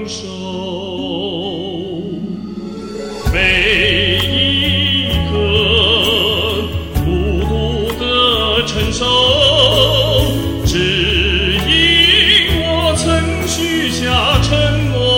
手，每一个孤独的承受，只因我曾许下承诺。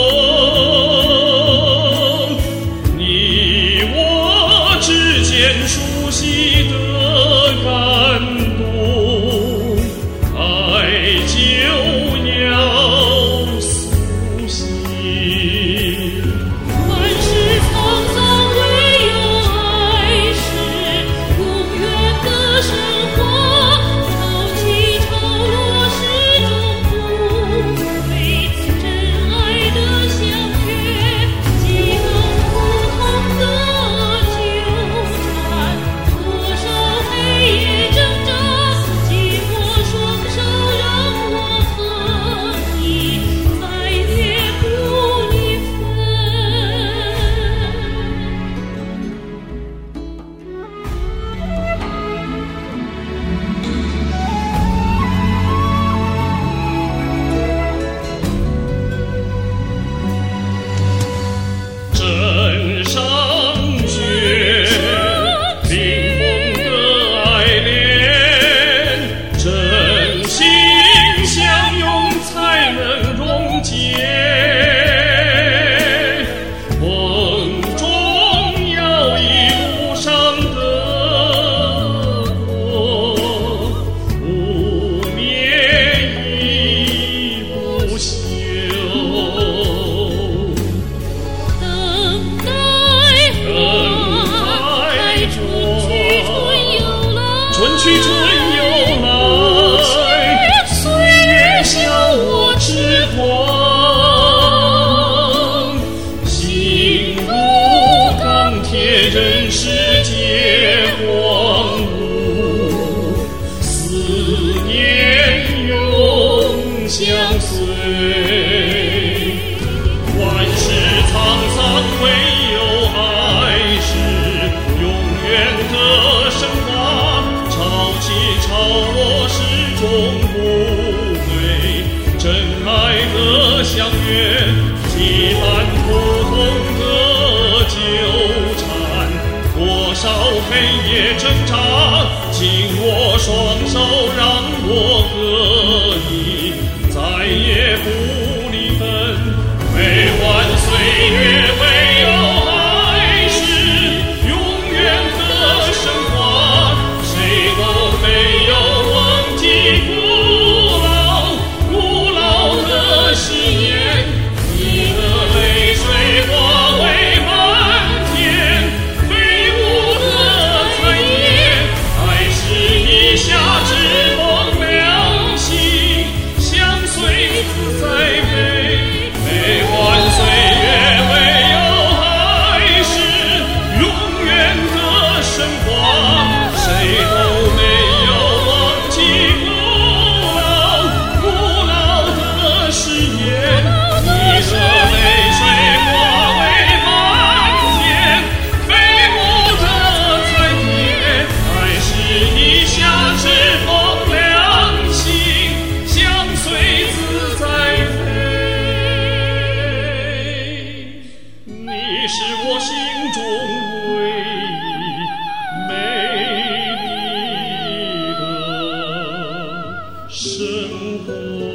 你我之间熟悉的感动，爱就要苏醒。 万事沧桑，唯有爱是永远的生活。潮起潮落，始终不悔。真爱的相约，几个不同的纠缠，多少黑夜挣扎，紧握双手，让我和你再也不离分。 枕上雪，冰封的爱恋，真心相拥才能溶解。风中摇曳路上的火，不灭亦不休。 等待花开，春去春又来， 春去春又来，岁月笑我痴狂，心如钢铁，任世界荒芜，思念永相随。万事沧桑，唯有爱是永远的升华。潮起潮落，始终不悔。真爱的相约，几番不同的纠缠，多少黑夜挣扎，紧握双手，让我和你再也不离分。每晚岁月，唯有爱是永远的升华。谁都没有忘记古老的誓言。你的泪水化为漫天飞舞的彩蝶，爱是一夏之风凉心，相随自在飞。每晚岁月，唯有爱是永远的升华。谁都没有忘记古老的誓言。你的泪水化为漫天飞舞的彩蝶，爱是一夏之风凉心，相随自在飞。你是我心中唯一美丽的生活。